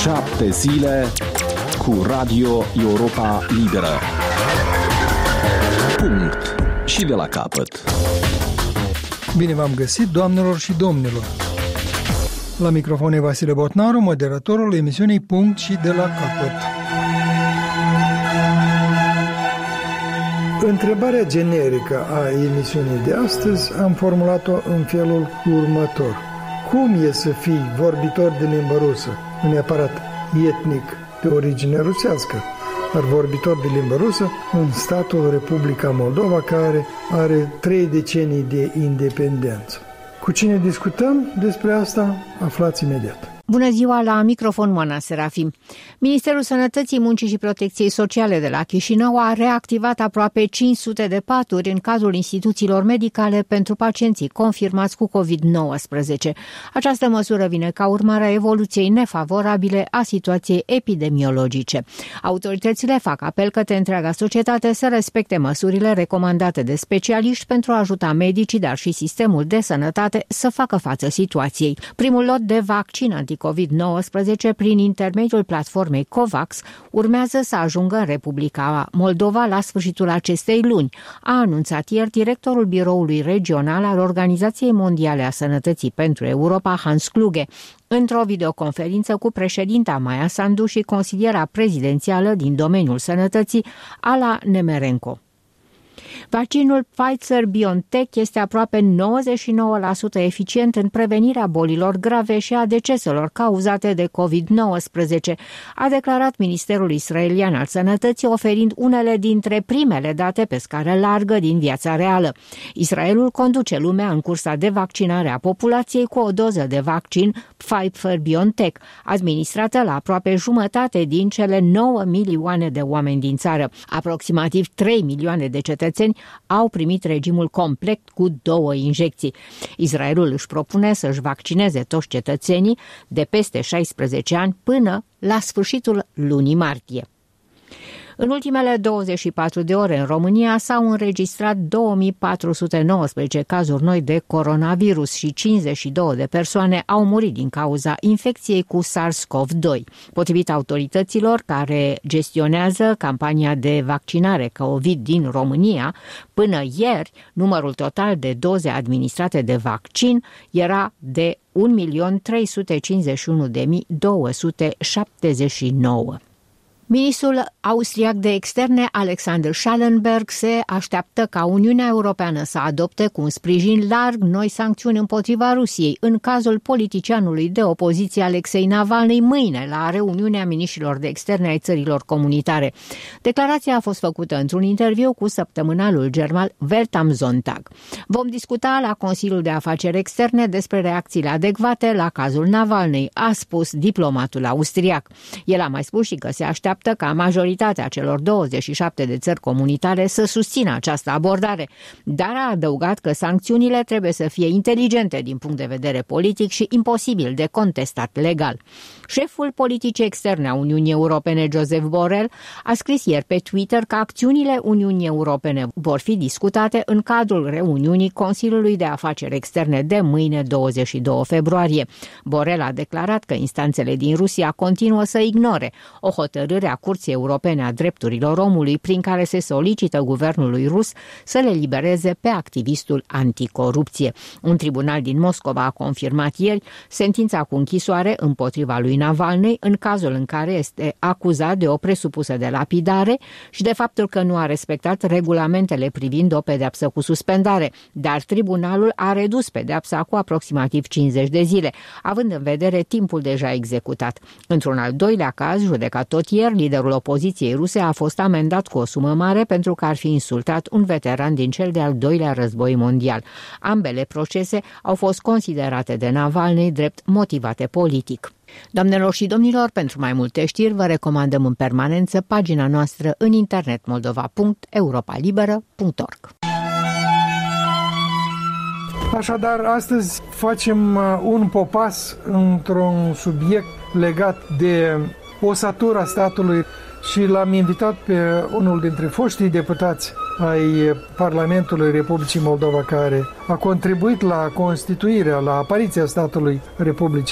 7 zile cu Radio Europa Liberă. Punct. Și de la capăt. Bine v-am găsit, doamnelor și domnilor. La microfon e Vasile Botnaru, moderatorul emisiunii Punct și de la capăt. Întrebarea generică a emisiunii de astăzi am formulat-o în felul următor. Cum e să fii vorbitor de limbă rusă, nu neapărat etnic de origine rusească, dar vorbitor de limbă rusă în statul Republica Moldova, care are 3 decenii de independență? Cu cine discutăm despre asta, aflați imediat. Bună ziua, la microfon Moana Serafim. Ministerul Sănătății, Muncii și Protecției Sociale de la Chișinău a reactivat aproape 500 de paturi în cadrul instituțiilor medicale pentru pacienții confirmați cu COVID-19. Această măsură vine ca urmare a evoluției nefavorabile a situației epidemiologice. Autoritățile fac apel către întreaga societate să respecte măsurile recomandate de specialiști pentru a ajuta medicii, dar și sistemul de sănătate să facă față situației. Primul lot de vaccin anti-COVID-19 prin intermediul platformei COVAX urmează să ajungă în Republica Moldova la sfârșitul acestei luni, a anunțat ieri directorul biroului regional al Organizației Mondiale a Sănătății pentru Europa, Hans Kluge, într-o videoconferință cu președinta Maia Sandu și consiliera prezidențială din domeniul sănătății, Ala Nemerenko. Vaccinul Pfizer-BioNTech este aproape 99% eficient în prevenirea bolilor grave și a deceselor cauzate de COVID-19, a declarat Ministerul Israelian al Sănătății, oferind unele dintre primele date pe scară largă din viața reală. Israelul conduce lumea în cursa de vaccinare a populației cu o doză de vaccin Pfizer-BioNTech, administrată la aproape jumătate din cele 9 milioane de oameni din țară. Aproximativ 3 milioane de cetățeni au primit regimul complet cu 2 injecții. Israelul își propune să-și vaccineze toți cetățenii de peste 16 ani până la sfârșitul lunii martie. În ultimele 24 de ore în România s-au înregistrat 2419 cazuri noi de coronavirus și 52 de persoane au murit din cauza infecției cu SARS-CoV-2. Potrivit autorităților care gestionează campania de vaccinare COVID din România, până ieri, numărul total de doze administrate de vaccin era de 1.351.279. Ministrul austriac de externe, Alexander Schallenberg, se așteaptă ca Uniunea Europeană să adopte cu un sprijin larg noi sancțiuni împotriva Rusiei în cazul politicianului de opoziție Alexei Navalny mâine la reuniunea miniștrilor de externe ai țărilor comunitare. Declarația a fost făcută într-un interviu cu săptămânalul german Welt am Sonntag. Vom discuta la Consiliul de Afaceri Externe despre reacțiile adecvate la cazul Navalny, a spus diplomatul austriac. El a mai spus și că se așteaptă ca majoritatea celor 27 de țări comunitare să susțină această abordare, dar a adăugat că sancțiunile trebuie să fie inteligente din punct de vedere politic și imposibil de contestat legal. Șeful politicii externe a Uniunii Europene, Josep Borrell, a scris ieri pe Twitter că acțiunile Uniunii Europene vor fi discutate în cadrul reuniunii Consiliului de Afaceri Externe de mâine, 22 februarie. Borrell a declarat că instanțele din Rusia continuă să ignore o hotărâre a Curții Europene a Drepturilor Omului prin care se solicită guvernului rus să le libereze pe activistul anticorupție. Un tribunal din Moscova a confirmat ieri sentința cu închisoare împotriva lui Navalny în cazul în care este acuzat de o presupusă de lapidare și de faptul că nu a respectat regulamentele privind o pedeapsă cu suspendare, dar tribunalul a redus pedeapsa cu aproximativ 50 de zile, având în vedere timpul deja executat. Într-un al doilea caz, judecat tot ieri, liderul opoziției ruse a fost amendat cu o sumă mare pentru că ar fi insultat un veteran din cel de-al doilea război mondial. Ambele procese au fost considerate de Navalny drept motivate politic. Doamnelor și domnilor, pentru mai multe știri vă recomandăm în permanență pagina noastră în internet moldova.europalibera.org. Așadar, astăzi facem un popas într-un subiect legat de osatura statului și l-am invitat pe unul dintre foștii deputați ai Parlamentului Republicii Moldova, care a contribuit la constituirea, la apariția statului Republicii